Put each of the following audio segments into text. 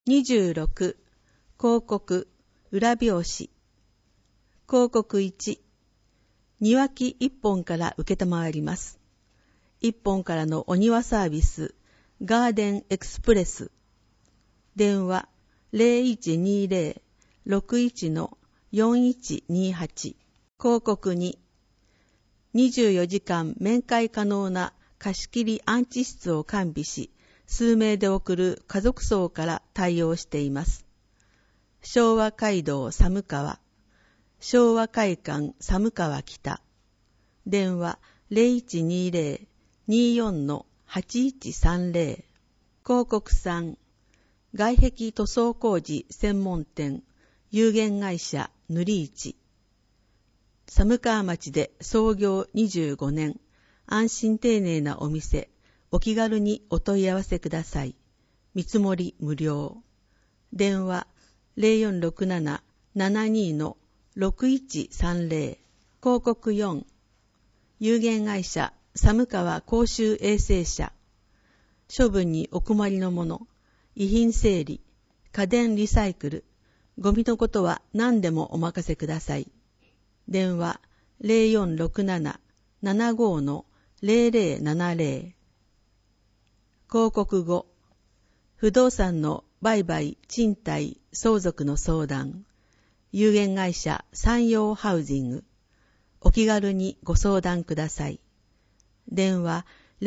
26、広告、裏表紙。広告1、庭木1本から受けたまわります。1本からのお庭サービス、ガーデンエクスプレス。電話 0120-61-4128。広告2、24時間面会可能な貸し切り安置室を完備し、数名で送る家族層から対応しています。昭和街道寒川、昭和会館寒川北。電話 0120-24-8130。広告3、外壁塗装工事専門店、有限会社塗り市。寒川町で創業25年、安心丁寧なお店、お気軽にお問い合わせください。見積もり無料。電話 0467-72-6130。広告4、有限会社寒川公衆衛生社。処分にお困りのもの、遺品整理、家電リサイクル、ゴミのことは何でもお任せください。電話 0467-75-0070。広告5、不動産の売買、賃貸、相続の相談、有限会社山陽ハウジング。お気軽にご相談ください。電話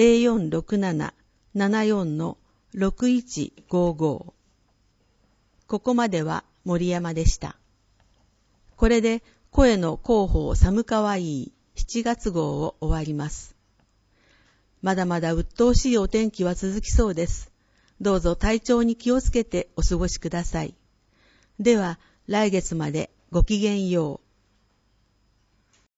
0467-74-6155。ここまでは森山でした。これで声の広報寒川いい7月号を終わります。まだまだ鬱陶しいお天気は続きそうです。どうぞ体調に気をつけてお過ごしください。では来月までごきげんよう。